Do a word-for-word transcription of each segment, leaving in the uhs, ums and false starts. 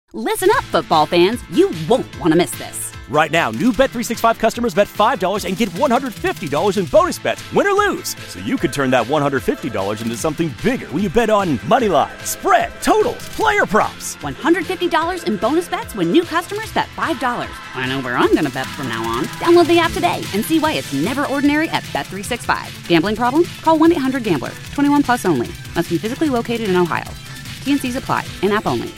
Listen up, football fans. You won't want to miss this. Right now, new Bet three sixty-five customers bet five dollars and get one hundred fifty dollars in bonus bets, win or lose. So you could turn that one hundred fifty dollars into something bigger when you bet on money line, spread, totals, player props. one hundred fifty dollars in bonus bets when new customers bet five dollars. I know where I'm going to bet from now on. Download the app today and see why it's never ordinary at Bet three sixty-five. Gambling problem? Call one eight hundred gambler. twenty-one plus only. Must be physically located in Ohio. T N Cs apply. In-app only.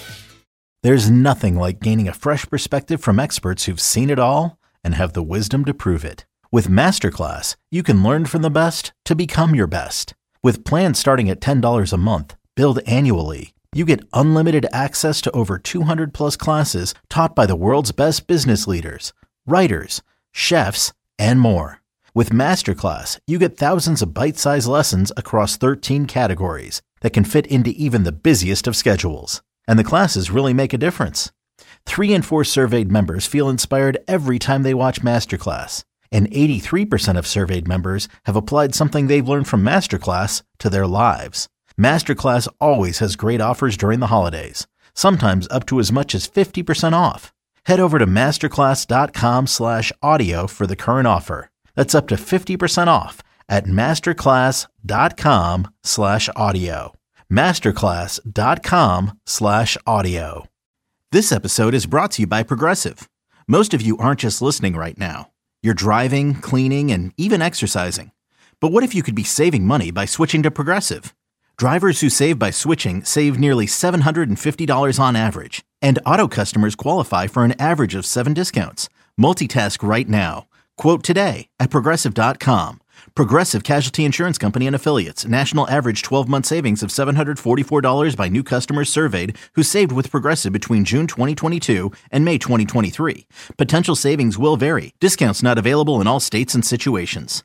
There's nothing like gaining a fresh perspective from experts who've seen it all and have the wisdom to prove it. With Masterclass, you can learn from the best to become your best. With plans starting at ten dollars a month, billed annually, you get unlimited access to over two hundred plus classes taught by the world's best business leaders, writers, chefs, and more. With Masterclass, you get thousands of bite-sized lessons across thirteen categories that can fit into even the busiest of schedules. And the classes really make a difference. Three in four surveyed members feel inspired every time they watch Masterclass. And eighty-three percent of surveyed members have applied something they've learned from Masterclass to their lives. Masterclass always has great offers during the holidays, sometimes up to as much as fifty percent off. Head over to masterclass.com slash audio for the current offer. That's up to fifty percent off at masterclass.com slash audio. masterclass.com slash audio. This episode is brought to you by Progressive. Most of you aren't just listening right now. You're driving, cleaning, and even exercising. But what if you could be saving money by switching to Progressive? Drivers who save by switching save nearly seven hundred fifty dollars on average. And auto customers qualify for an average of seven discounts. Multitask right now. Quote today at progressive dot com. Progressive Casualty Insurance Company and Affiliates. National average twelve-month savings of seven hundred forty-four dollars by new customers surveyed who saved with Progressive between June twenty twenty-two and May twenty twenty-three. Potential savings will vary. Discounts not available in all states and situations.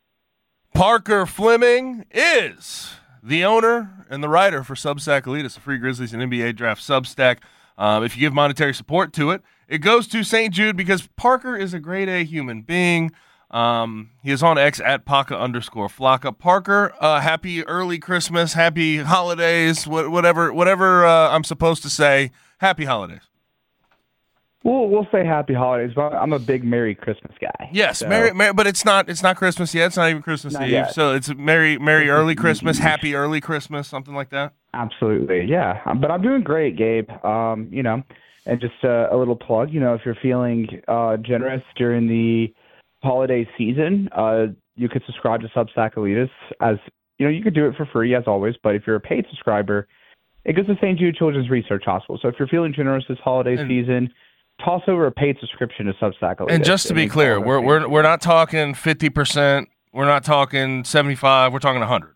Parker Fleming is the owner and the writer for Substack Elite, a free Grizzlies and N B A draft Substack. Um, if you give monetary support to it, it goes to Saint Jude because Parker is a grade A human being. Um, he is on X at Paca underscore Flocka. Parker, uh, happy early Christmas, happy holidays, wh- whatever whatever uh, I'm supposed to say. Happy holidays. We'll we'll say happy holidays, but I'm a big Merry Christmas guy. Yes, so. Merry, Merry, but it's not it's not Christmas yet. It's not even Christmas Not Eve. yet. So it's Merry Merry early Christmas, happy early Christmas, something like that. Absolutely, yeah. Um, but I'm doing great, Gabe. Um, you know, and just uh, a little plug. You know, if you're feeling uh, generous during the holiday season, uh, you could subscribe to Substack Elitist. As you know, you could do it for free as always. But if you're a paid subscriber, it goes to Saint Jude Children's Research Hospital. So if you're feeling generous this holiday and, season, toss over a paid subscription to Substack Elitist. And just to be clear, we're we're we're not talking fifty percent. We're not talking seventy-five. We're talking one hundred.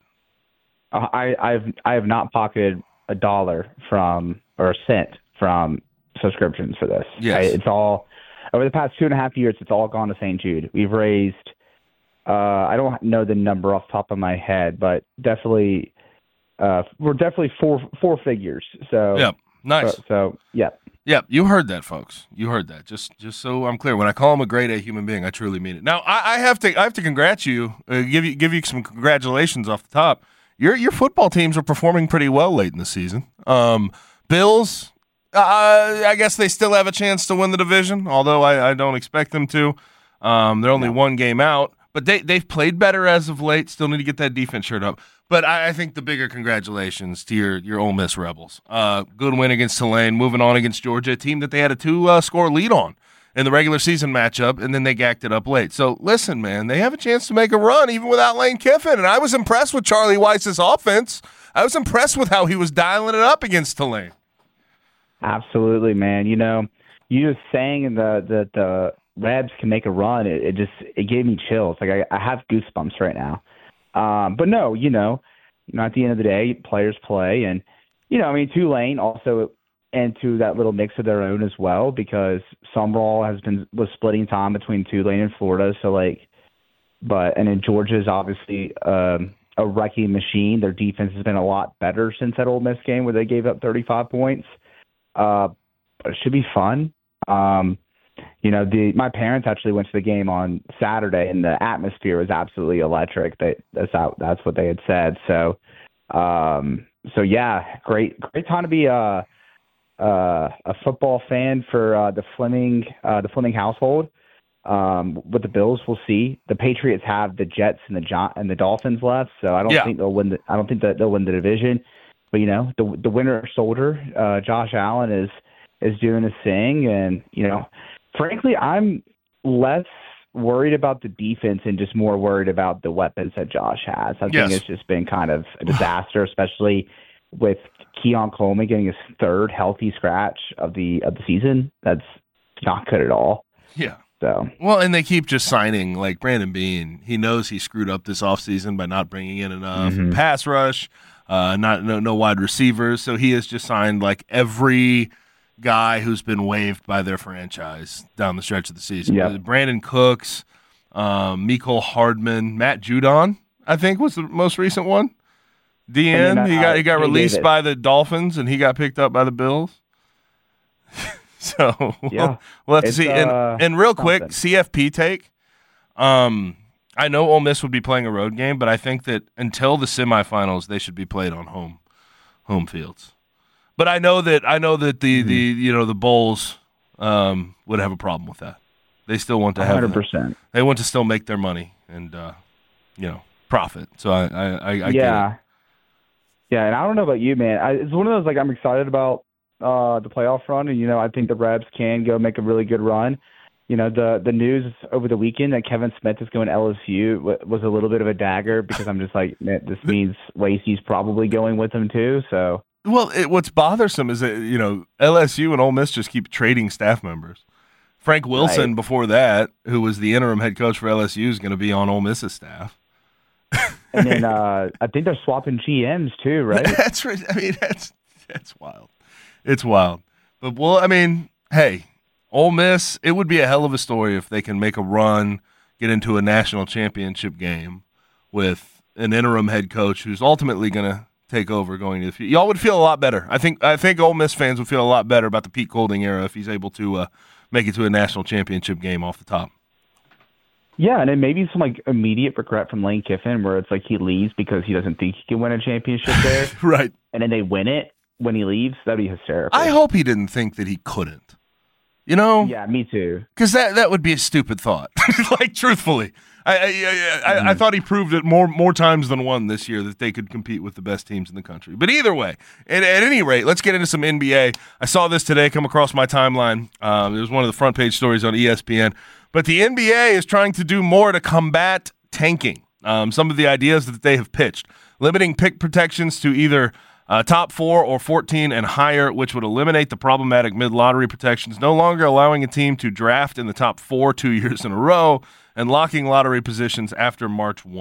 Uh, I I've I have not pocketed a dollar from or a cent from subscriptions for this. Yes, I, it's all. Over the past two and a half years, it's all gone to Saint Jude. We've raised, uh, I don't know the number off the top of my head, but definitely, uh, we're definitely four four figures. So, yep, nice. So, so yeah. Yep, you heard that, folks. You heard that. Just just so I'm clear, when I call him a grade A human being, I truly mean it. Now, I, I have to I have to congratulate you, uh, give you give you some congratulations off the top. Your your football teams are performing pretty well late in the season. Um, Bills. Uh, I guess they still have a chance to win the division, although I, I don't expect them to. Um, they're only no. one game out, but they, they've played better as of late. Still need to get that defense shirt up. But I, I think the bigger congratulations to your, your Ole Miss Rebels. Uh, good win against Tulane, moving on against Georgia, a team that they had a two-score uh, lead on in the regular season matchup, and then they gacked it up late. So, listen, man, they have a chance to make a run even without Lane Kiffin, and I was impressed with Charlie Weiss's offense. I was impressed with how he was dialing it up against Tulane. Absolutely, man. You know, you just saying that the, the Rebs can make a run, it, it just it gave me chills. Like I, I have goosebumps right now. Um, but no, you know, you know, at the end of the day, players play, and you know, I mean, Tulane also into that little mix of their own as well because Sumrall has been was splitting time between Tulane and Florida. So like, but and then Georgia's obviously um, a wrecking machine. Their defense has been a lot better since that Ole Miss game where they gave up thirty-five points. Uh, but it should be fun. Um, you know, the my parents actually went to the game on Saturday, and the atmosphere was absolutely electric. They, that's how, that's what they had said. So, um, so yeah, great, great time to be a uh, a football fan for uh, the Fleming uh, the Fleming household. Um, with the Bills, we'll see. The Patriots have the Jets and the John- and the Dolphins left, so I don't Yeah. think they'll win. The, I don't think that they'll win the division. But you know, the the winter soldier, uh, Josh Allen is is doing his thing, and you know, frankly, I'm less worried about the defense and just more worried about the weapons that Josh has. I Yes. think it's just been kind of a disaster, especially with Keon Coleman getting his third healthy scratch of the of the season. That's not good at all. Yeah. So Well, and they keep just signing, like Brandon Beane. He knows he screwed up this offseason by not bringing in enough Mhm. pass rush, uh, not no, no wide receivers. So he has just signed like every guy who's been waived by their franchise down the stretch of the season. Yep. Brandon Cooks, um, Mecole Hardman, Matt Judon, I think was the most recent one. D N, And then, he uh, got he got Kenny released Davis. by the Dolphins, and he got picked up by the Bills. So Yeah. we'll, we'll have to It's, see. And, uh, and real quick, something. C F P take. Um, I know Ole Miss would be playing a road game, but I think that until the semifinals, they should be played on home home fields. But I know that I know that the, Mm-hmm. the you know the Bulls um, would have a problem with that. They still want to have one hundred percent. they want to still make their money and uh, you know profit. So I I, I, I get Yeah. it. Yeah, and I don't know about you, man. I, it's one of those, like, I'm excited about uh, the playoff run, and, you know, I think the Rebs can go make a really good run. You know, the the news over the weekend that Kevin Smith is going to L S U w- was a little bit of a dagger because I'm just like, man, this means Lacey's probably going with him too. So Well, it, what's bothersome is that, you know, L S U and Ole Miss just keep trading staff members. Frank Wilson, Right. before that, who was the interim head coach for L S U, is going to be on Ole Miss's staff. and then uh, I think they're swapping G Ms too, right? That's right. I mean, that's that's wild. It's wild. But, well, I mean, hey, Ole Miss, it would be a hell of a story if they can make a run, get into a national championship game with an interim head coach who's ultimately going to take over going to the future. Y'all would feel a lot better. I think I think Ole Miss fans would feel a lot better about the Pete Golding era if he's able to uh, make it to a national championship game off the top. Yeah, and then maybe some like immediate regret from Lane Kiffin where it's like he leaves because he doesn't think he can win a championship there, Right. and then they win it when he leaves. That'd be hysterical. I hope he didn't think that he couldn't. You know? Yeah, me too. Because that, that would be a stupid thought. Like, truthfully. I I, I, Mm-hmm. I I thought he proved it more more times than one this year that they could compete with the best teams in the country. But either way, at, at any rate, let's get into some N B A. I saw this today come across my timeline. Um, it was one of the front page stories on E S P N. But the N B A is trying to do more to combat tanking. Um, some of the ideas that they have pitched. Limiting pick protections to either uh, top four or fourteen and higher, which would eliminate the problematic mid-lottery protections, no longer allowing a team to draft in the top four two years in a row, and locking lottery positions after March first.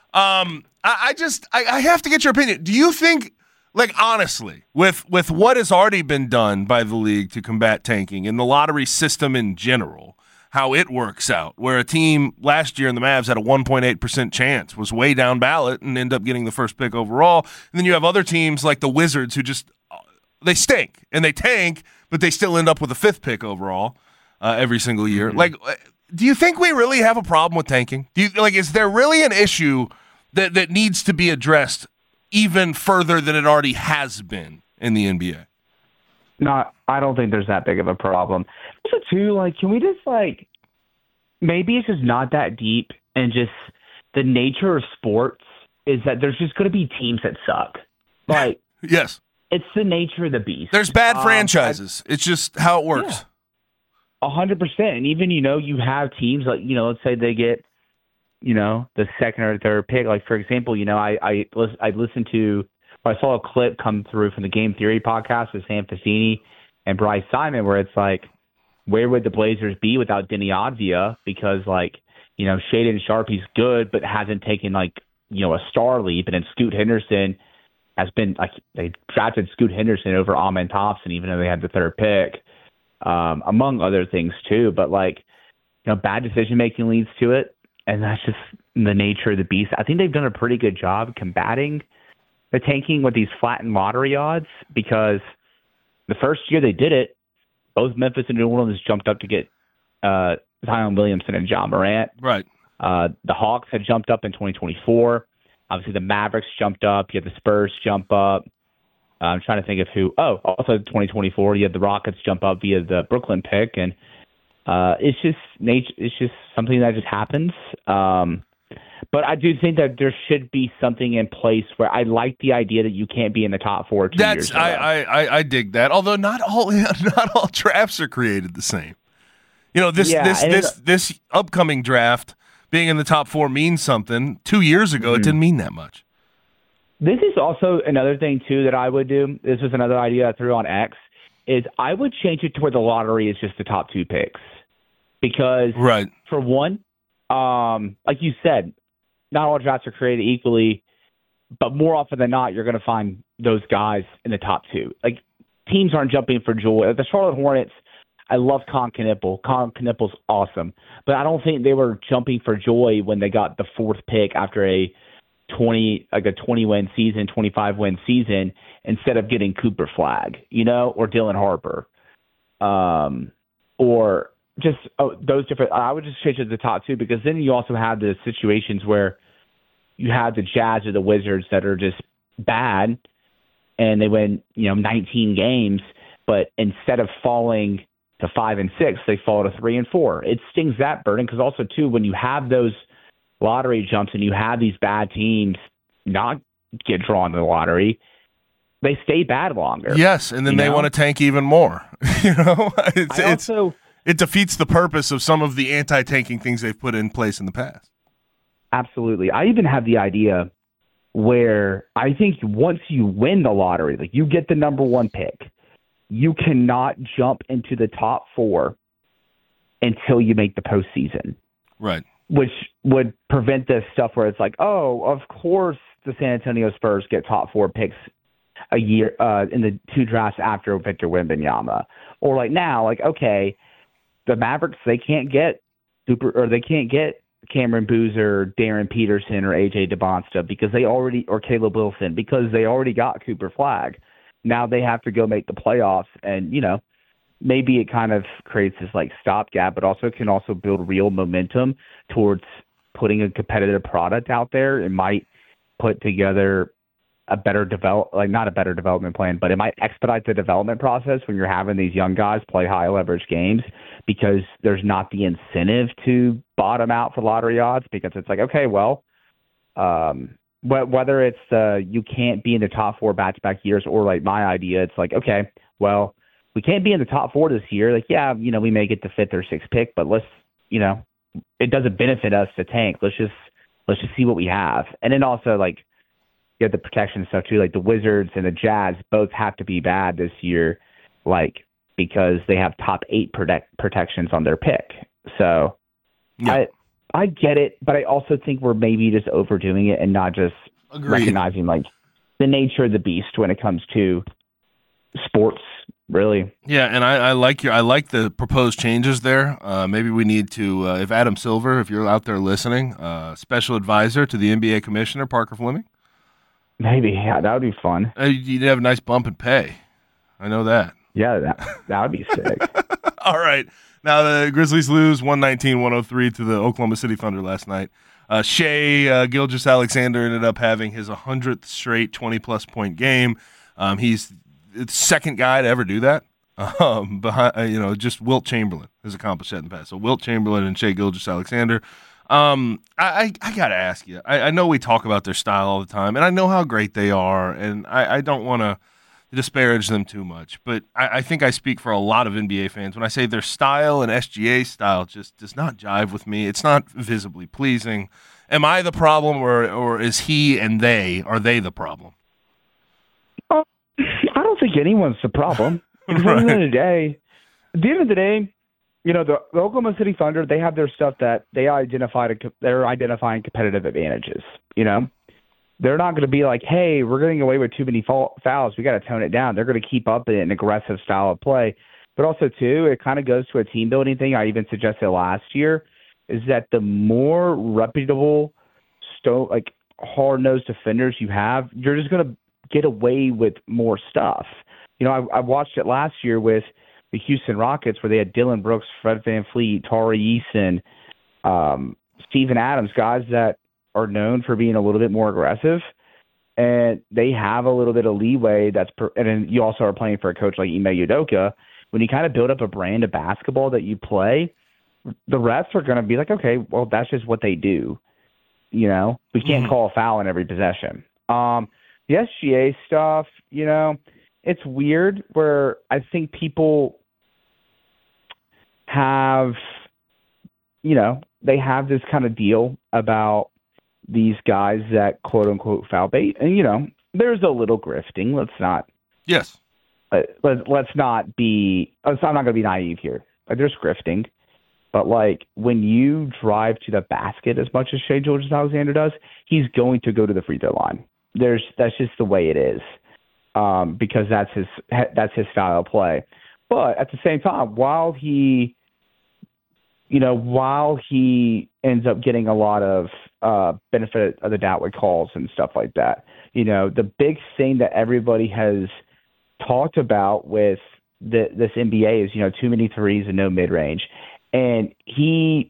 Um, I, I just, I, I have to get your opinion. Do you think, like, honestly, with, with what has already been done by the league to combat tanking and the lottery system in general, how it works out, where a team last year in the Mavs had a one point eight percent chance, was way down ballot and end up getting the first pick overall. And then you have other teams like the Wizards who just, they stink and they tank, but they still end up with a fifth pick overall uh, every single year. Mm-hmm. Like, do you think we really have a problem with tanking? Do you, like, is there really an issue that, that needs to be addressed even further than it already has been in the N B A? Not, I don't think there's that big of a problem. Also, too, like, can we just, like, maybe it's just not that deep, and just the nature of sports is that there's just going to be teams that suck. Like, Yes. it's the nature of the beast. There's bad Um, franchises. It's just how it works. A hundred percent. And even, you know, you have teams like, you know, let's say they get, you know, the second or third pick. Like, for example, you know, I I, lis- I listened to, or I saw a clip come through from the Game Theory podcast with Sam Facini and Bryce Simon, where it's like, where would the Blazers be without Denny Advia? Because, like, you know, Shaden Sharp, he's good, but hasn't taken, like, you know, a star leap. And then Scoot Henderson has been, like, they drafted Scoot Henderson over Amen Thompson, even though they had the third pick. Um, among other things too, but like, you know, bad decision making leads to it, and that's just the nature of the beast. I think they've done a pretty good job combating the tanking with these flattened lottery odds, because the first year they did it, both Memphis and New Orleans jumped up to get uh, Zion Williamson and John Morant. Right. Uh, the Hawks had jumped up in twenty twenty-four. Obviously, the Mavericks jumped up. You had the Spurs jump up. Uh, I'm trying to think of who. Oh, also twenty twenty-four, you had the Rockets jump up via the Brooklyn pick, and uh, it's just nature. It's just something that just happens. Um, but I do think that there should be something in place where I like the idea that you can't be in the top four two That's years I, I, I I dig that. Although not all not all drafts are created the same. You know, this Yeah, this and this it- this upcoming draft being in the top four means something. Two years ago, Mm-hmm. it didn't mean that much. This is also another thing, too, that I would do. This was another idea I threw on X, is I would change it to where the lottery is just the top two picks. Because, Right. for one, um, like you said, not all drafts are created equally, but more often than not, you're going to find those guys in the top two. Like, teams aren't jumping for joy. Like the Charlotte Hornets, I love Con Knippel. Con Knippel's awesome. But I don't think they were jumping for joy when they got the fourth pick after a twenty like a twenty win season, twenty-five win season, instead of getting Cooper Flagg, you know, or Dylan Harper. Um or just oh, those different I would just change it to the top two, because then you also have the situations where you have the Jazz or the Wizards that are just bad and they win, you know, nineteen games, but instead of falling to five and six, they fall to three and four. It stings that burden, because also too, when you have those lottery jumps and you have these bad teams not get drawn to the lottery, they stay bad longer. Yes, and then you they know? want to tank even more. you know, it's, I it's also it defeats the purpose of some of the anti-tanking things they've put in place in the past. absolutely. I even have the idea where I think once you win the lottery, like you get the number one pick, you cannot jump into the top four until you make the postseason, Right. which would prevent this stuff where it's like, oh, of course the San Antonio Spurs get top four picks a year uh, in the two drafts after Victor Wembanyama. Or like now, like, okay, the Mavericks, they can't get super, or they can't get Cameron Boozer, Darren Peterson, or A J DeBonsta because they already, or Caleb Wilson, because they already got Cooper Flagg. Now they have to go make the playoffs, and, you know, maybe it kind of creates this like stopgap, but also can also build real momentum towards putting a competitive product out there. It might put together a better develop, like not a better development plan, but it might expedite the development process when you're having these young guys play high leverage games, because there's not the incentive to bottom out for lottery odds, because it's like, okay, well, um, wh- whether it's uh, you can't be in the top four back-to-back years, or like my idea, it's like, okay, well, we can't be in the top four this year. Like, yeah, you know, we may get the fifth or sixth pick, but let's, you know, it doesn't benefit us to tank. Let's just, let's just see what we have. And then also, like, you have the protection stuff too. Like the Wizards and the Jazz both have to be bad this year, like, because they have top eight protect protections on their pick. So Yeah. I, I get it, but I also think we're maybe just overdoing it and not just Agreed. recognizing like the nature of the beast when it comes to sports, really. Yeah, and I, I like your I like the proposed changes there. Uh, maybe we need to, uh, if Adam Silver, if you're out there listening, uh, special advisor to the N B A commissioner, Parker Fleming, Maybe, yeah, that would be fun. uh, you'd have a nice bump in pay. I know that. Yeah, that that would be sick. All right. Now the Grizzlies lose one nineteen one oh three to the Oklahoma City Thunder last night. Uh, Shea uh, Gilgeous-Alexander ended up having his one hundredth straight twenty-plus point game. Um, he's the second guy to ever do that. Um, behind, uh, you know, just Wilt Chamberlain has accomplished that in the past. So Wilt Chamberlain and Shea Gilgeous-Alexander. Um, I, I, I got to ask you. I, I know we talk about their style all the time, and I know how great they are, and I, I don't want to disparage them too much, but I, I think I speak for a lot of N B A fans when I say their style and S G A style just does not jive with me. It's not visibly pleasing. Am I the problem, or or is he and they, are they the problem? Uh, I don't think anyone's the problem. Because at the end of the day, at the end of the day, you know, the, the Oklahoma City Thunder, they have their stuff that they identified. They're identifying competitive advantages. You know, they're not going to be like, hey, we're getting away with too many fouls. We got to tone it down. They're going to keep up an aggressive style of play. But also, too, it kind of goes to a team building thing. I even suggested last year is that the more reputable, sto- like hard-nosed defenders you have, you're just going to get away with more stuff. You know, I, I watched it last year with the Houston Rockets where they had Dylan Brooks, Fred VanVleet, Tari Eason, um, Steven Adams, guys that are known for being a little bit more aggressive. and they have a little bit of leeway. That's per, and then you also are playing for a coach like Ime Udoka. When you kind of build up a brand of basketball that you play, the refs are going to be like, okay, well, that's just what they do. You know, we can't mm-hmm. call a foul in every possession. Um, the S G A stuff, you know, it's weird where I think people have, you know, they have this kind of deal about these guys that quote unquote foul bait. And, you know, there's a little grifting. Let's not. Yes. Uh, let, let's not be, I'm not going to be naive here. Like, there's grifting. But, like, when you drive to the basket as much as Shai Gilgeous-Alexander does, he's going to go to the free throw line. There's That's just the way it is, um, because that's his that's his style of play. But at the same time, while he, you know, while he ends up getting a lot of uh, benefit of the doubt with calls and stuff like that, you know, the big thing that everybody has talked about with the, this N B A is, you know, too many threes and no mid-range. And he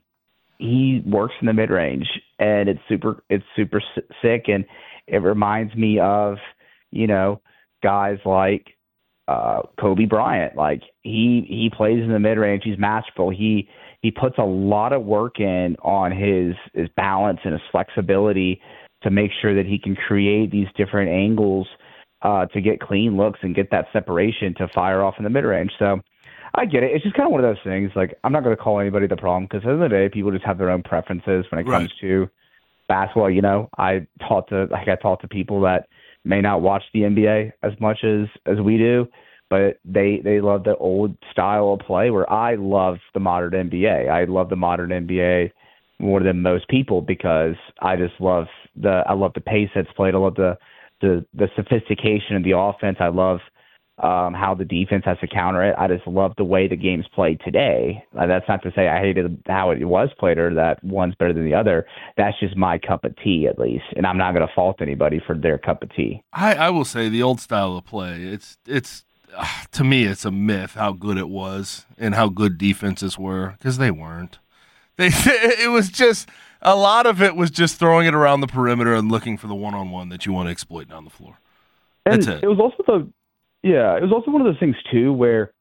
he works in the mid range, and it's super it's super sick, and it reminds me of, you know, guys like uh, Kobe Bryant. Like he he plays in the mid range. He's masterful. He he puts a lot of work in on his his balance and his flexibility to make sure that he can create these different angles uh, to get clean looks and get that separation to fire off in the mid range. So. I get it. It's just kind of one of those things. Like, I'm not going to call anybody the problem because at the end of the day, people just have their own preferences when it comes right. to basketball. You know, I talk to like I talk to people that may not watch the N B A as much as, as we do, but they they love the old style of play. Where I love the modern N B A. I love the modern N B A more than most people because I just love the I love the pace that's played. I love the the the sophistication of the offense. I love. Um, how the defense has to counter it. I just love the way the game's played today. Uh, that's not to say I hated how it was played or that one's better than the other. That's just my cup of tea, at least, and I'm not going to fault anybody for their cup of tea. I, I will say the old style of play. It's it's uh, to me, it's a myth how good it was and how good defenses were because they weren't. They it was just a lot of it was just throwing it around the perimeter and looking for the one on one that you want to exploit down the floor. That's and it. It was also the. Yeah, it was also one of those things, too, where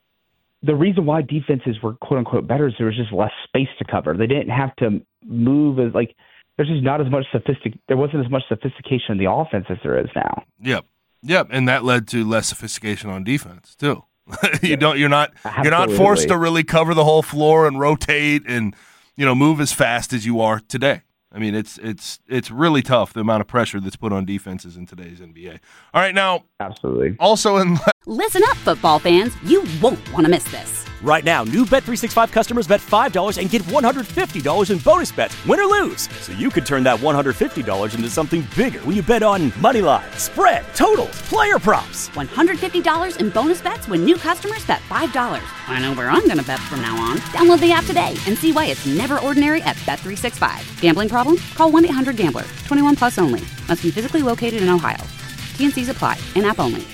the reason why defenses were, quote-unquote, better is there was just less space to cover. They didn't have to move as, like, there's just not as much sophistic. There wasn't as much sophistication in the offense as there is now. Yep, yep, and that led to less sophistication on defense, too. you don't, you're not, Absolutely. you're not forced to really cover the whole floor and rotate and, you know, move as fast as you are today. I mean, it's it's it's really tough, the amount of pressure that's put on defenses in today's N B A. All right, now, Absolutely. Also in Listen up, football fans. You won't want to miss this. Right now, new Bet three sixty-five customers bet five dollars and get one hundred fifty dollars in bonus bets, win or lose. So you could turn that one hundred fifty dollars into something bigger when you bet on money line, spread, totals, player props. one hundred fifty dollars in bonus bets when new customers bet five dollars. I know where I'm going to bet from now on. Download the app today and see why it's never ordinary at Bet three sixty-five. Gambling problem? Call one eight hundred gambler. twenty-one plus only. Must be physically located in Ohio. T N Cs apply. In-app only.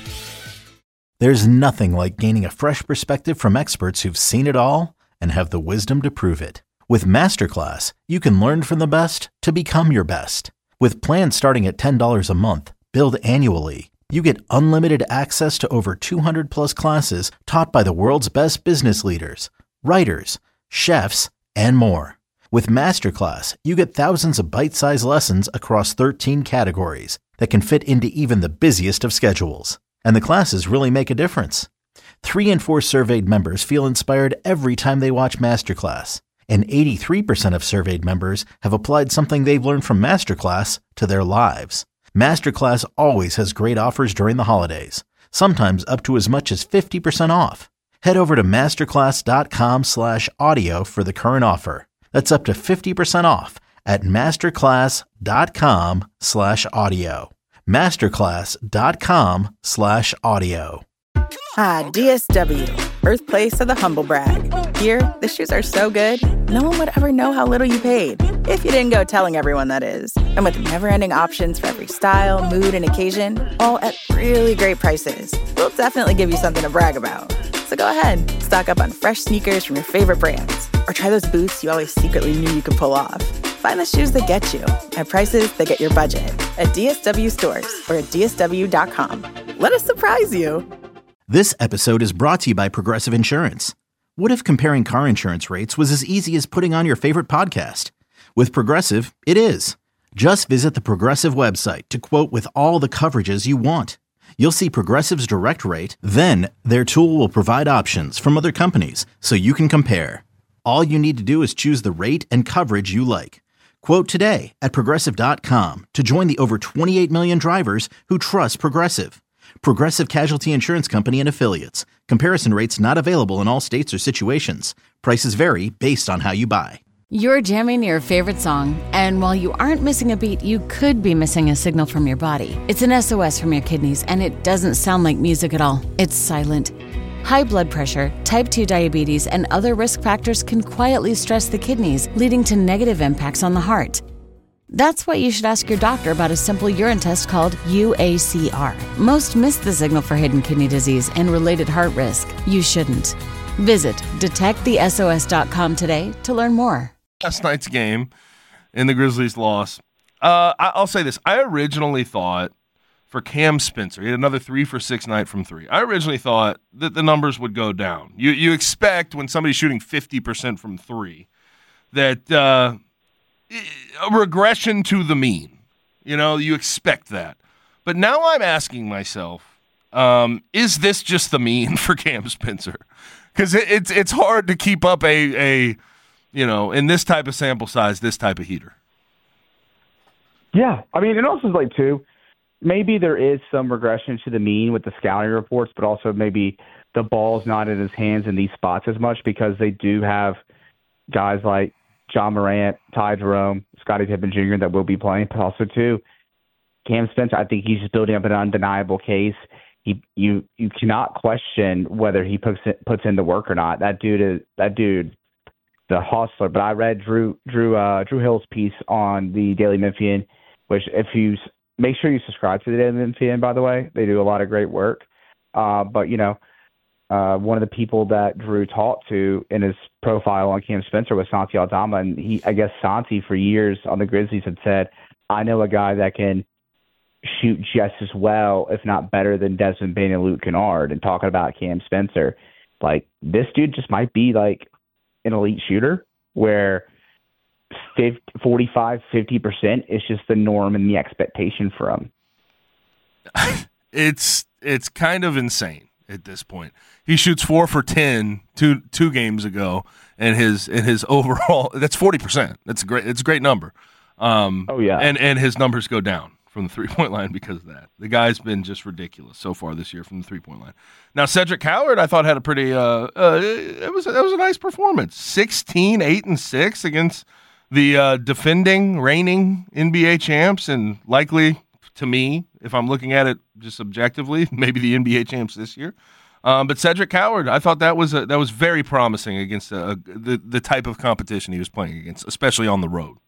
There's nothing like gaining a fresh perspective from experts who've seen it all and have the wisdom to prove it. With Masterclass, you can learn from the best to become your best. With plans starting at ten dollars a month, billed annually, you get unlimited access to over two hundred plus classes taught by the world's best business leaders, writers, chefs, and more. With Masterclass, you get thousands of bite-sized lessons across thirteen categories that can fit into even the busiest of schedules. And the classes really make a difference. Three in four surveyed members feel inspired every time they watch Masterclass. And eighty-three percent of surveyed members have applied something they've learned from Masterclass to their lives. Masterclass always has great offers during the holidays, sometimes up to as much as fifty percent off. Head over to masterclass.com slash audio for the current offer. That's up to fifty percent off at masterclass.com slash audio. Masterclass.com slash audio. Ah, D S W, birthplace of the humble brag. Here, the shoes are so good, no one would ever know how little you paid. If you didn't go telling everyone, that is. And with never-ending options for every style, mood, and occasion, all at really great prices, we'll definitely give you something to brag about. So go ahead, stock up on fresh sneakers from your favorite brands. Or try those boots you always secretly knew you could pull off. Find the shoes that get you at prices that get your budget at D S W stores or at D S W dot com. Let us surprise you. This episode is brought to you by Progressive Insurance. What if comparing car insurance rates was as easy as putting on your favorite podcast? With Progressive, it is. Just visit the Progressive website to quote with all the coverages you want. You'll see Progressive's direct rate, then their tool will provide options from other companies so you can compare. All you need to do is choose the rate and coverage you like. Quote today at Progressive dot com to join the over twenty-eight million drivers who trust Progressive. Progressive Casualty Insurance Company and Affiliates. Comparison rates not available in all states or situations. Prices vary based on how you buy. You're jamming your favorite song, and while you aren't missing a beat, you could be missing a signal from your body. It's an S O S from your kidneys, and it doesn't sound like music at all. It's silent. High blood pressure, type two diabetes, and other risk factors can quietly stress the kidneys, leading to negative impacts on the heart. That's why you should ask your doctor about a simple urine test called U A C R. Most miss the signal for hidden kidney disease and related heart risk. You shouldn't. Visit detect the S O S dot com today to learn more. Last night's game in the Grizzlies' loss. Uh, I, I'll say this. I originally thought for Cam Spencer, he had another three for six night from three. I originally thought that the numbers would go down. You you expect when somebody's shooting fifty percent from three that uh, a regression to the mean. You know, you expect that. But now I'm asking myself, um, is this just the mean for Cam Spencer? Because it, it's it's hard to keep up a a you know in this type of sample size, this type of heater. Yeah, I mean, and also like too, maybe there is some regression to the mean with the scouting reports, but also maybe the ball's not in his hands in these spots as much because they do have guys like John Morant, Ty Jerome, Scottie Pippen Junior that will be playing, but also too, Cam Spencer. I think he's just building up an undeniable case. He, you, you cannot question whether he puts it, puts in the work or not. That dude is that dude, the hustler. But I read Drew Drew uh, Drew Hill's piece on the Daily Memphian, which if you make sure you subscribe to the Daily Memphian, by the way, they do a lot of great work. Uh, but you know, uh, one of the people that Drew talked to in his profile on Cam Spencer was Santi Aldama, and he, I guess Santi for years on the Grizzlies had said, "I know a guy that can shoot just as well, if not better, than Desmond Bane and Luke Kennard," and talking about Cam Spencer. Like, this dude just might be like an elite shooter where forty-five, fifty percent is just the norm and the expectation for him. It's it's kind of insane at this point. He shoots four for ten two two games ago, and his and his overall that's forty percent. That's a great it's a great number. Um, oh yeah, and and his numbers go down from the three-point line because of that. The guy's been just ridiculous so far this year from the three-point line. Now, Cedric Howard, I thought, had a pretty uh, – uh, it was, that was a nice performance. sixteen, eight, and six against the uh, defending, reigning N B A champs, and likely, to me, if I'm looking at it just objectively, maybe the N B A champs this year. Um, but Cedric Howard, I thought that was a, that was very promising against a, a, the, the type of competition he was playing against, especially on the road.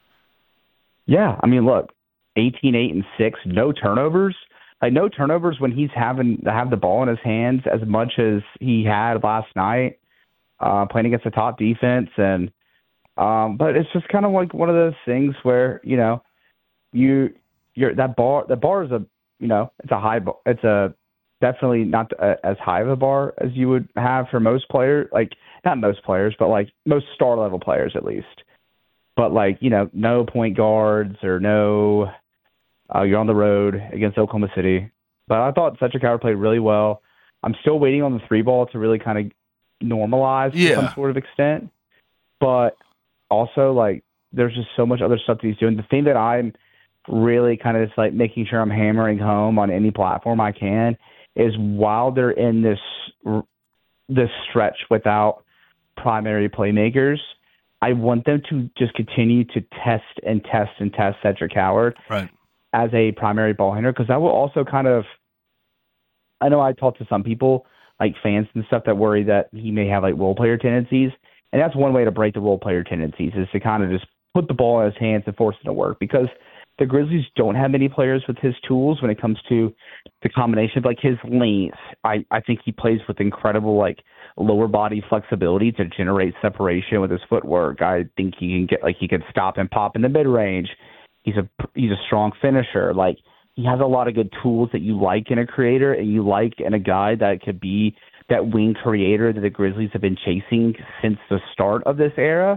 Yeah, I mean, look, eighteen, eight, and six, no turnovers. Like, no turnovers when he's having to have the ball in his hands as much as he had last night, uh, playing against a top defense. And um, but it's just kind of like one of those things where, you know, you you're that bar the bar is a you know it's a high bar. It's a definitely not a, as high of a bar as you would have for most players. Like, not most players, but like most star level players at least. But, like, you know, no point guards or no uh, – you're on the road against Oklahoma City. But I thought Cedric Howard played really well. I'm still waiting on the three ball to really kind of normalize yeah. to some sort of extent. But also, like, there's just so much other stuff that he's doing. The thing that I'm really kind of just, like, making sure I'm hammering home on any platform I can is while they're in this this stretch without primary playmakers – I want them to just continue to test and test and test Cedric Howard right. as a primary ball handler, because that will also kind of – I know I talked to some people, like fans and stuff, that worry that he may have like role player tendencies, and that's one way to break the role player tendencies is to kind of just put the ball in his hands and force it to work, because the Grizzlies don't have many players with his tools when it comes to the combination of like his length. I, I think he plays with incredible like lower body flexibility to generate separation with his footwork. I think he can get like he could stop and pop in the mid range. He's a he's a strong finisher. Like he has a lot of good tools that you like in a creator, and you like in a guy that could be that wing creator that the Grizzlies have been chasing since the start of this era.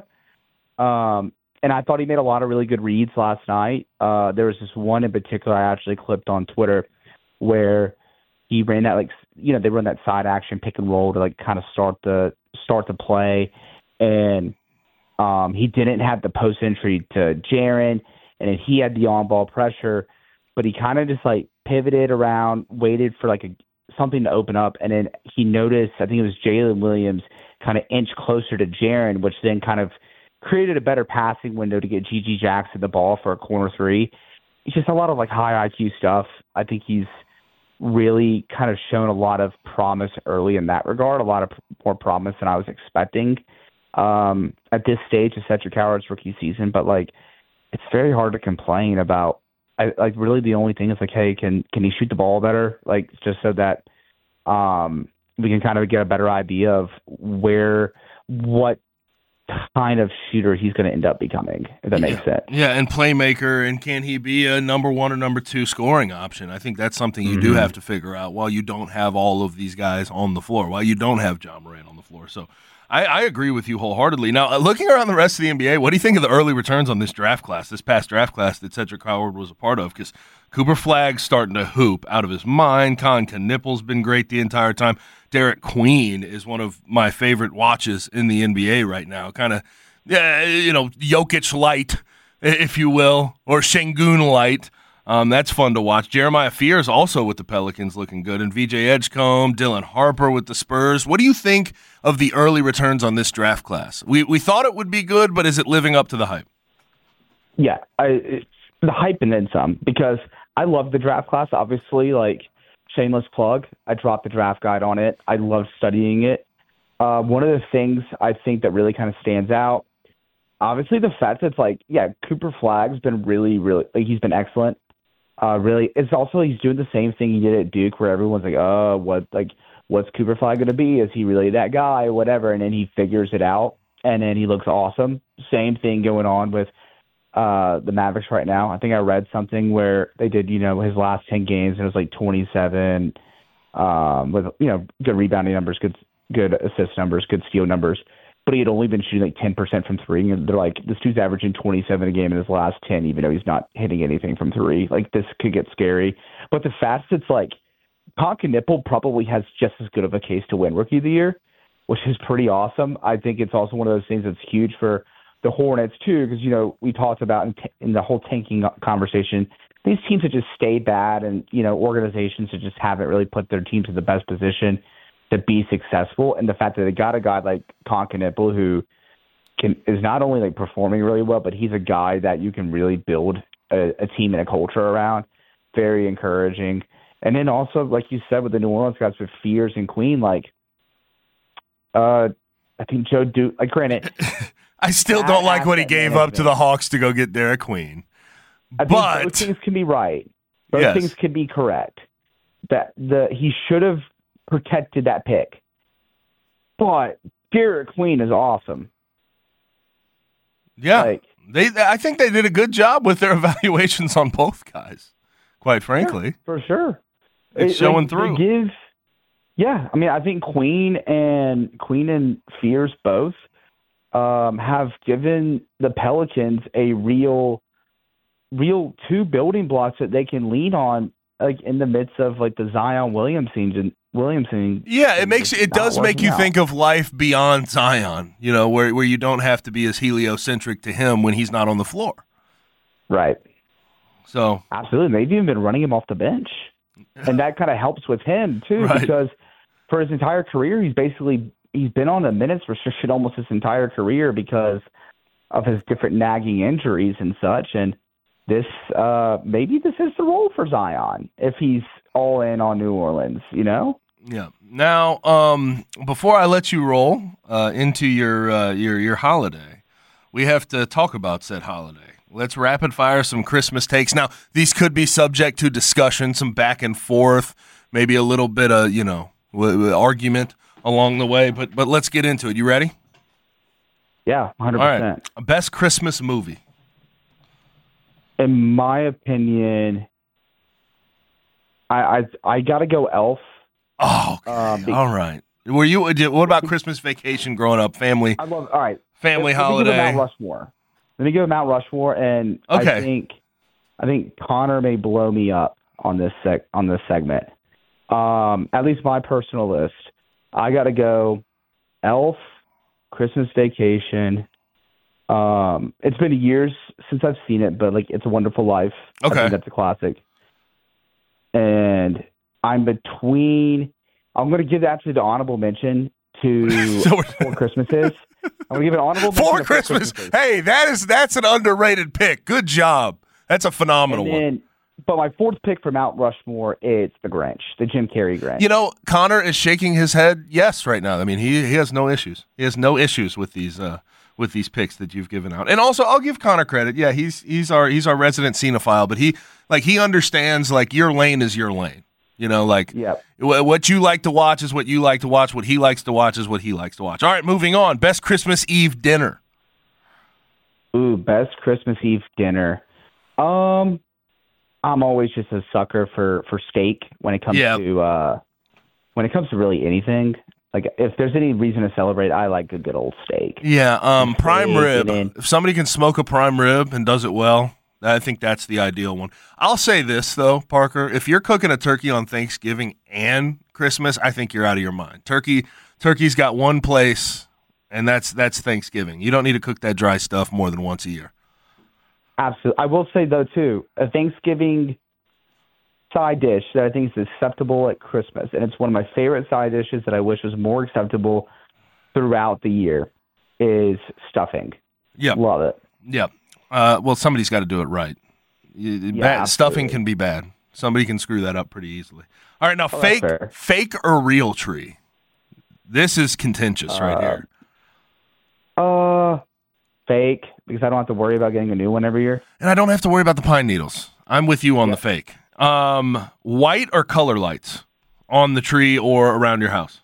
Um, and I thought he made a lot of really good reads last night. Uh, there was this one in particular I actually clipped on Twitter where he ran that, like, you know, they run that side action pick and roll to like kind of start the start the play, and um, he didn't have the post entry to Jaren, and then he had the on ball pressure, but he kind of just like pivoted around, waited for like a something to open up, and then he noticed, I think it was Jalen Williams, kind of inch closer to Jaren, which then kind of created a better passing window to get G G Jackson the ball for a corner three. It's just a lot of like high I Q stuff. I think he's really kind of shown a lot of promise early in that regard, a lot of more promise than I was expecting um, at this stage of Cedric Howard's rookie season. But like, it's very hard to complain about. I, like really the only thing is like, hey, can can he shoot the ball better? Like just so that um, we can kind of get a better idea of where, what kind of shooter he's going to end up becoming, if that yeah. makes sense. Yeah, and playmaker, and can he be a number one or number two scoring option? I think that's something you mm-hmm. do have to figure out while you don't have all of these guys on the floor, while you don't have John Moran on the floor. So I, I agree with you wholeheartedly. Now, looking around the rest of the N B A, what do you think of the early returns on this draft class, this past draft class that Cedric Howard was a part of? Because Cooper Flagg's starting to hoop out of his mind. Con Knipple's been great the entire time. Derek Queen is one of my favorite watches in the N B A right now. Kind of, yeah, you know, Jokic light, if you will, or Şengün light. Um, that's fun to watch. Jeremiah Fears also with the Pelicans looking good. And V J Edgecombe, Dylan Harper with the Spurs. What do you think of the early returns on this draft class? We we thought it would be good, but is it living up to the hype? Yeah, I, it, the hype and then some, because I love the draft class, obviously. Like, shameless plug, I dropped the draft guide on it. I love studying it. Uh, one of the things I think that really kind of stands out, obviously the fact that it's like, yeah, Cooper Flagg's been really, really, like he's been excellent. Uh, really, it's also he's doing the same thing he did at Duke, where everyone's like, "Oh, what like what's Cooper Flagg going to be? Is he really that guy or whatever?" And then he figures it out, and then he looks awesome. Same thing going on with uh, the Mavericks right now. I think I read something where they did, you know, his last ten games, and it was like twenty-seven um, with you know good rebounding numbers, good good assist numbers, good steal numbers. But he had only been shooting like ten percent from three. And they're like, this dude's averaging twenty-seven a game in his last ten, even though he's not hitting anything from three. Like, this could get scary. But the fact it's like, Con Kniple probably has just as good of a case to win Rookie of the Year, which is pretty awesome. I think it's also one of those things that's huge for the Hornets, too, because, you know, we talked about in, t- in the whole tanking conversation, these teams that just stay bad and, you know, organizations that just haven't really put their team to the best position to be successful, and the fact that they got a guy like Con Kniple who can is not only like performing really well, but he's a guy that you can really build a, a team and a culture around. Very encouraging. And then also, like you said, with the New Orleans guys with Fears and Queen, like uh, I think Joe Duke. Like, granted, I still don't like what he gave up to the Hawks to go get Derek Queen. I but think both things can be right. Both yes. things can be correct. That the he should have protected that pick. But Derek Queen is awesome. Yeah. Like, they I think they did a good job with their evaluations on both guys, quite frankly. Yeah, for sure. It's it, showing like, through. Give, yeah, I mean, I think Queen and Queen and Fears both um, have given the Pelicans a real real two building blocks that they can lean on, like in the midst of like the Zion Williamson Williamson. Yeah, it makes it does make you out. think of life beyond Zion, you know, where where you don't have to be as heliocentric to him when he's not on the floor. Right. So absolutely, they've even been running him off the bench, and that kind of helps with him too, right. because for his entire career, he's basically he's been on a minutes restriction almost his entire career because of his different nagging injuries and such, and. This uh, maybe this is the role for Zion if he's all in on New Orleans, you know? Yeah. Now, um, before I let you roll uh, into your uh, your your holiday, we have to talk about said holiday. Let's rapid fire some Christmas takes. Now, these could be subject to discussion, some back and forth, maybe a little bit of you know w- w- argument along the way, but but let's get into it. You ready? Yeah, one hundred All percent. right. Best Christmas movie. In my opinion, I I, I got to go Elf. Oh, okay. Uh, be- all right. Were you? What about Christmas Vacation? Growing up, family. I love. All right, family let, holiday. Let me go to Mount Rushmore. Let me go to Mount Rushmore, and okay. I think I think Connor may blow me up on this sec on this segment. Um, at least my personal list. I got to go Elf, Christmas Vacation. Um, it's been years since I've seen it, but like It's a Wonderful Life. Okay, I think that's a classic. And I'm between. I'm going to give actually the honorable mention to so Four Christmases. I'm going to give an honorable mention Four to Christmas. Four Christmases. Hey, that is that's an underrated pick. Good job. That's a phenomenal and then, one. But my fourth pick for Mount Rushmore is The Grinch, the Jim Carrey Grinch. You know, Connor is shaking his head yes right now. I mean, he he has no issues. He has no issues with these uh, with these picks that you've given out. And also, I'll give Connor credit. Yeah, he's he's our he's our resident cinephile, but he like he understands like your lane is your lane. You know, like yep. what you like to watch is what you like to watch. What he likes to watch is what he likes to watch. All right, moving on. Best Christmas Eve dinner. Ooh, best Christmas Eve dinner. Um, I'm always just a sucker for, for steak when it comes yep. to uh, when it comes to really anything. Like if there's any reason to celebrate, I like a good old steak. Yeah, um, steak, prime rib. Then, if somebody can smoke a prime rib and does it well, I think that's the ideal one. I'll say this, though, Parker. If you're cooking a turkey on Thanksgiving and Christmas, I think you're out of your mind. Turkey, Turkey's got one place, and that's that's Thanksgiving. You don't need to cook that dry stuff more than once a year. Absolutely. I will say, though, too, a Thanksgiving side dish that I think is acceptable at Christmas, and it's one of my favorite side dishes that I wish was more acceptable throughout the year, is stuffing. Yep. Love it. Yep. Uh, well, somebody's got to do it right. Yeah, bad, stuffing can be bad. Somebody can screw that up pretty easily. All right, now oh, fake, fake or real tree. This is contentious uh, right here. Uh, fake because I don't have to worry about getting a new one every year, and I don't have to worry about the pine needles. I'm with you on yep. the fake. Um, white or color lights on the tree or around your house?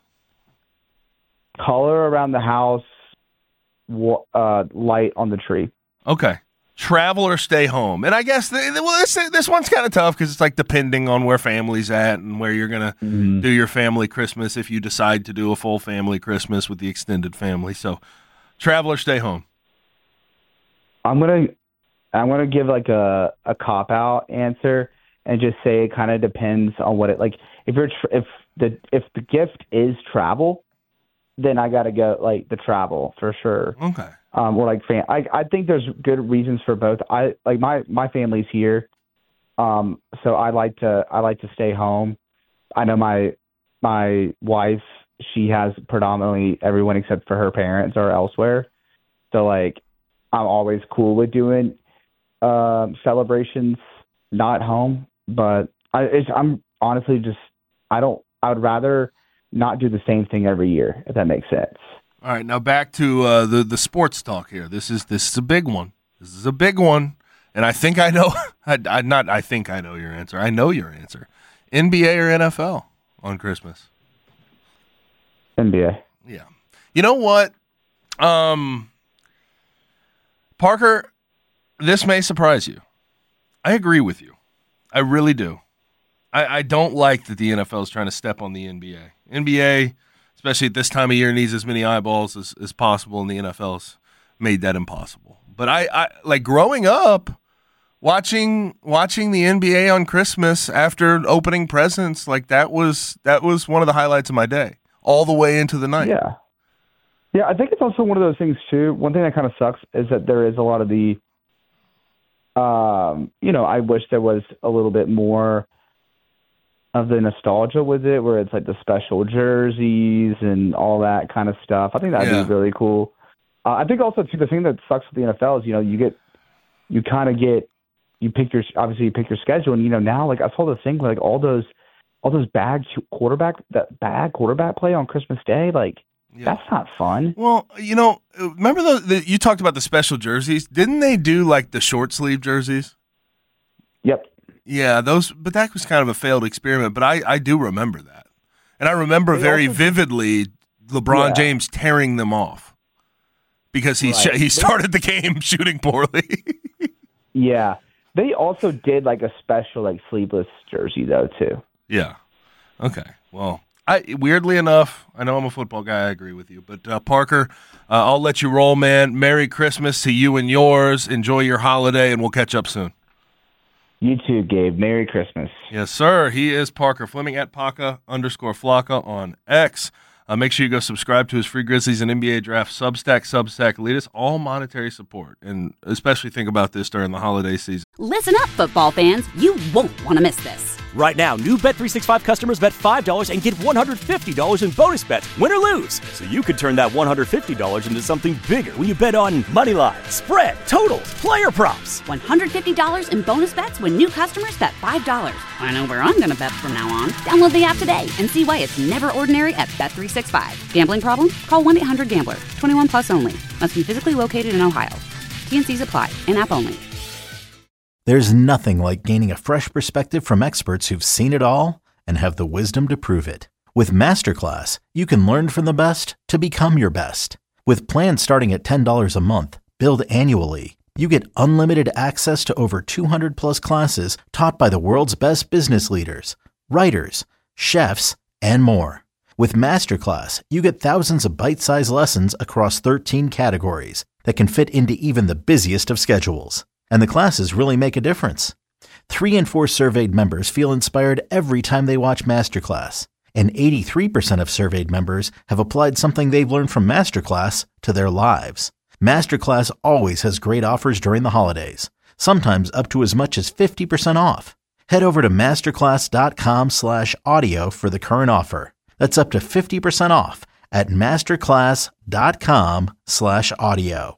Color around the house, uh, light on the tree. Okay. Travel or stay home? And I guess the, the, well, this this one's kind of tough because it's like depending on where family's at and where you're gonna mm-hmm. do your family Christmas if you decide to do a full family Christmas with the extended family. So, travel or stay home? I'm gonna I'm gonna give like a a cop out answer and just say it kind of depends on what it like. If you're tr- if the if the gift is travel, then I gotta go like the travel for sure. Okay. Um, or like fam- I I think there's good reasons for both. I like my my family's here, um, so I like to I like to stay home. I know my my wife, she has predominantly everyone except for her parents are elsewhere, so like I'm always cool with doing um, celebrations not home. But I it's, I'm honestly just I don't I would rather not do the same thing every year, if that makes sense. All right, now back to uh, the the sports talk here. This is this is a big one. This is a big one, and I think I know. I, I not. I think I know your answer. I know your answer. N B A or N F L on Christmas? N B A. Yeah. You know what, um, Parker? This may surprise you. I agree with you. I really do. I, I don't like that the N F L is trying to step on the N B A. N B A. Especially at this time of year, needs as many eyeballs as, as possible, and the N F L's made that impossible. But I, I like growing up, watching watching the N B A on Christmas after opening presents, like that was that was one of the highlights of my day, all the way into the night. Yeah, yeah. I think it's also one of those things too. One thing that kind of sucks is that there is a lot of the, um, you know, I wish there was a little bit more of the nostalgia with it, where it's like the special jerseys and all that kind of stuff. I think that'd yeah. be really cool. Uh, I think also too, the thing that sucks with the N F L is, you know, you get, you kind of get, you pick your, obviously you pick your schedule, and you know now, like I saw the thing, like all those, all those bad quarterback, that bad quarterback play on Christmas Day, like yeah. that's not fun. Well, you know, remember the, the you talked about the special jerseys? Didn't they do like the short sleeve jerseys? Yep. Yeah, those, but that was kind of a failed experiment. But I, I do remember that, and I rember they very also, vividly LeBron Yeah. James tearing them off because he Right. sh- he started the game shooting poorly. Yeah. They also did like a special like sleeveless jersey though too. Yeah. Okay. Well, I weirdly enough, I know I'm a football guy. I agree with you, but uh, Parker, uh, I'll let you roll, man. Merry Christmas to you and yours. Enjoy your holiday, and we'll catch up soon. You too, Gabe. Merry Christmas. Yes, sir. He is Parker Fleming at Paca underscore Flocka on X. Uh, make sure you go subscribe to his Free Grizzlies and N B A Draft Substack, Substack Elitist, all monetary support. And especially think about this during the holiday season. Listen up, football fans. You won't want to miss this. Right now, new Bet three sixty-five customers bet five dollars and get one hundred fifty dollars in bonus bets, win or lose. So you could turn that one hundred fifty dollars into something bigger when you bet on money line, spread, totals, player props. one hundred fifty dollars in bonus bets when new customers bet five dollars. I know where I'm going to bet from now on. Download the app today and see why it's never ordinary at Bet three sixty-five. Gambling problem? Call one eight hundred gambler. twenty-one plus only. Must be physically located in Ohio. T and Cs apply. In-app only. There's nothing like gaining a fresh perspective from experts who've seen it all and have the wisdom to prove it. With Masterclass, you can learn from the best to become your best. With plans starting at ten dollars a month, billed annually, you get unlimited access to over two hundred plus classes taught by the world's best business leaders, writers, chefs, and more. With Masterclass, you get thousands of bite-sized lessons across thirteen categories that can fit into even the busiest of schedules. And the classes really make a difference. Three in four surveyed members feel inspired every time they watch Masterclass. And eighty-three percent of surveyed members have applied something they've learned from Masterclass to their lives. Masterclass always has great offers during the holidays, sometimes up to as much as fifty percent off. Head over to masterclass.com slash audio for the current offer. That's up to fifty percent off at masterclass.com slash audio.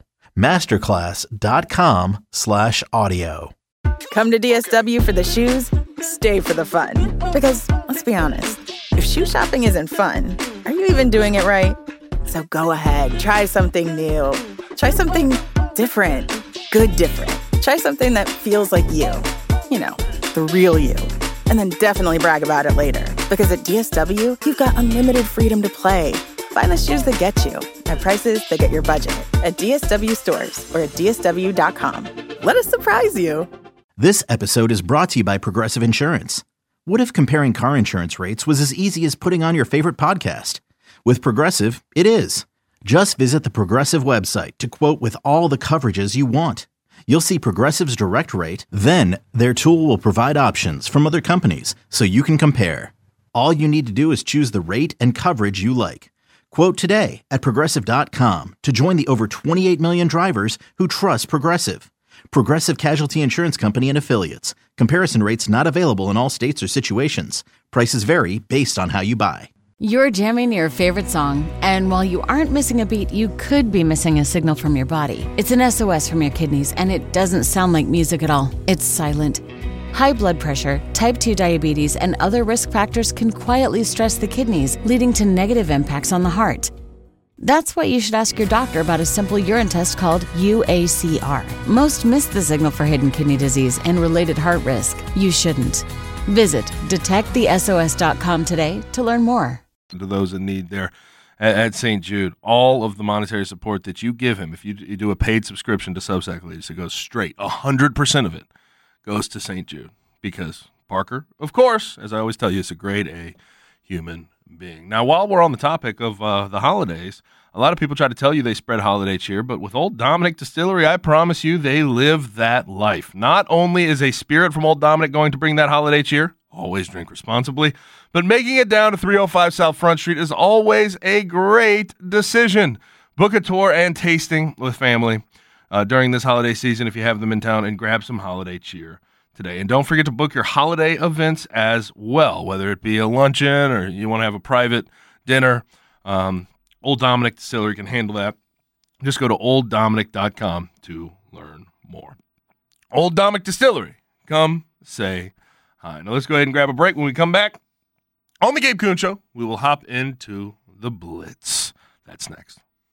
masterclass.com slash audio. Come to D S W for the shoes, stay for the fun. Because, let's be honest, if shoe shopping isn't fun, are you even doing it right? So go ahead, try something new. Try something different. Good different. Try something that feels like you. You know, the real you. And then definitely brag about it later. Because at D S W, you've got unlimited freedom to play. Find the shoes that get you at prices that get your budget at D S W stores or at D S W dot com. Let us surprise you. This episode is brought to you by Progressive Insurance. What if comparing car insurance rates was as easy as putting on your favorite podcast? With Progressive, it is. Just visit the Progressive website to quote with all the coverages you want. You'll see Progressive's direct rate, then their tool will provide options from other companies so you can compare. All you need to do is choose the rate and coverage you like. Quote today at Progressive dot com to join the over twenty-eight million drivers who trust Progressive. Progressive Casualty Insurance Company and Affiliates. Comparison rates not available in all states or situations. Prices vary based on how you buy. You're jamming your favorite song, and while you aren't missing a beat, you could be missing a signal from your body. It's an S O S from your kidneys, and it doesn't sound like music at all. It's silent. High blood pressure, type two diabetes, and other risk factors can quietly stress the kidneys, leading to negative impacts on the heart. That's why you should ask your doctor about a simple urine test called U A C R. Most miss the signal for hidden kidney disease and related heart risk. You shouldn't. Visit detect the S O S dot com today to learn more. To those in need there at, at Saint Jude, all of the monetary support that you give him, if you, you do a paid subscription to Substack Elitist, it goes straight, one hundred percent of it goes to Saint Jude because Parker, of course, as I always tell you, is a grade A human being. Now, while we're on the topic of uh, the holidays, a lot of people try to tell you they spread holiday cheer, but with Old Dominick Distillery, I promise you they live that life. Not only is a spirit from Old Dominick going to bring that holiday cheer, always drink responsibly, but making it down to three oh five South Front Street is always a great decision. Book a tour and tasting with family uh, during this holiday season if you have them in town, and grab some holiday cheer today. And don't forget to book your holiday events as well, whether it be a luncheon or you want to have a private dinner. Um, Old Dominick Distillery can handle that. Just go to old dominick dot com to learn more. Old Dominick Distillery, come say hi. Now let's go ahead and grab a break. When we come back on the Gabe Kuhn Show, we will hop into the Blitz. That's next.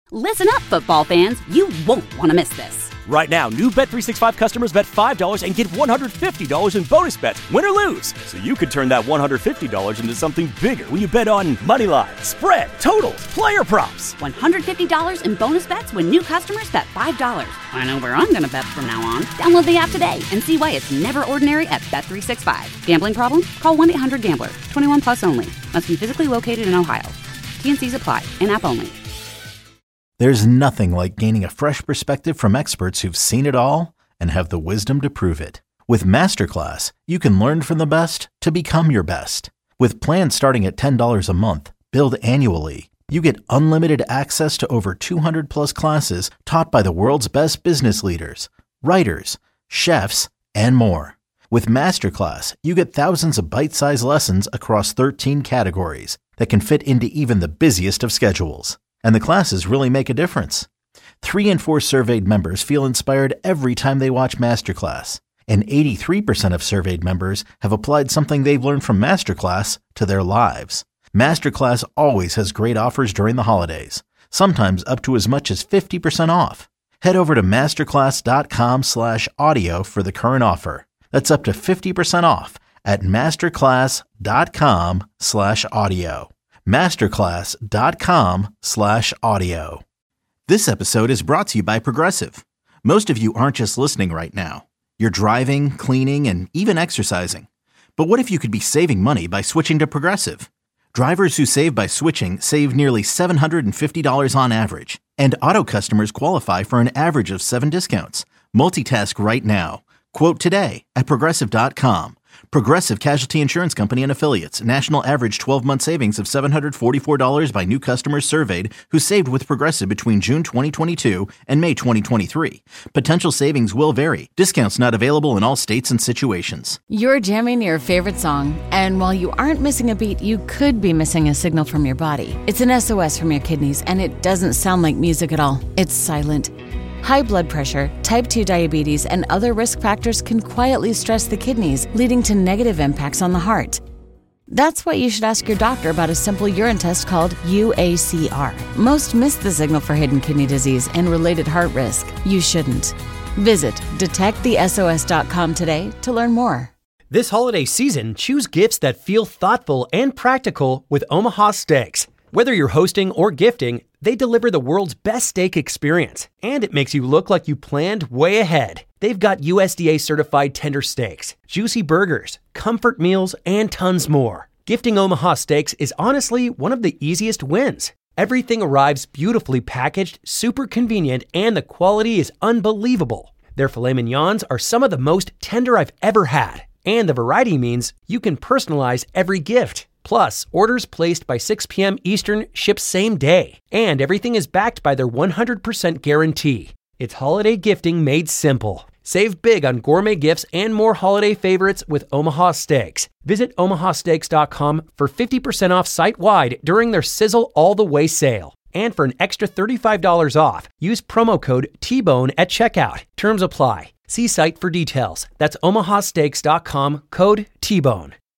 Listen up, football fans. You won't want to miss this. Right now, new Bet three sixty-five customers bet five dollars and get one hundred fifty dollars in bonus bets, win or lose. So you could turn that one hundred fifty dollars into something bigger when you bet on money line, spread, totals, player props. one hundred fifty dollars in bonus bets when new customers bet five dollars. I know where I'm going to bet from now on. Download the app today and see why it's never ordinary at Bet three sixty-five. Gambling problem? Call one eight hundred gambler. twenty-one plus only. Must be physically located in Ohio. T and C's apply. In-app only. There's nothing like gaining a fresh perspective from experts who've seen it all and have the wisdom to prove it. With Masterclass, you can learn from the best to become your best. With plans starting at ten dollars a month, billed annually, you get unlimited access to over two hundred plus classes taught by the world's best business leaders, writers, chefs, and more. With Masterclass, you get thousands of bite-sized lessons across thirteen categories that can fit into even the busiest of schedules. And the classes really make a difference. Three in four surveyed members feel inspired every time they watch Masterclass. And eighty-three percent of surveyed members have applied something they've learned from Masterclass to their lives. Masterclass always has great offers during the holidays, sometimes up to as much as fifty percent off. Head over to masterclass.com slash audio for the current offer. That's up to fifty percent off at masterclass.com slash audio. masterclass.com slash audio. This episode is brought to you by Progressive. Most of you aren't just listening right now. You're driving, cleaning, and even exercising. But what if you could be saving money by switching to Progressive? Drivers who save by switching save nearly seven hundred fifty dollars on average. And auto customers qualify for an average of seven discounts. Multitask right now. Quote today at progressive dot com. Progressive Casualty Insurance Company and Affiliates. National average twelve-month savings of seven hundred forty-four dollars by new customers surveyed who saved with Progressive between June twenty twenty-two and May twenty twenty-three. Potential savings will vary. Discounts not available in all states and situations. You're jamming your favorite song, and while you aren't missing a beat, you could be missing a signal from your body. It's an S O S from your kidneys, and it doesn't sound like music at all. It's silent. High blood pressure, type two diabetes, and other risk factors can quietly stress the kidneys, leading to negative impacts on the heart. That's why you should ask your doctor about a simple urine test called U A C R. Most miss the signal for hidden kidney disease and related heart risk. You shouldn't. Visit detect the S O S dot com today to learn more. This holiday season, choose gifts that feel thoughtful and practical with Omaha Steaks. Whether you're hosting or gifting, they deliver the world's best steak experience, and it makes you look like you planned way ahead. They've got U S D A-certified tender steaks, juicy burgers, comfort meals, and tons more. Gifting Omaha Steaks is honestly one of the easiest wins. Everything arrives beautifully packaged, super convenient, and the quality is unbelievable. Their filet mignons are some of the most tender I've ever had, and the variety means you can personalize every gift. Plus, orders placed by six p.m. Eastern ship same day, and everything is backed by their one hundred percent guarantee. It's holiday gifting made simple. Save big on gourmet gifts and more holiday favorites with Omaha Steaks. Visit omaha steaks dot com for fifty percent off site-wide during their Sizzle All the Way sale. And for an extra thirty-five dollars off, use promo code T bone at checkout. Terms apply. See site for details. That's omaha steaks dot com, code T bone.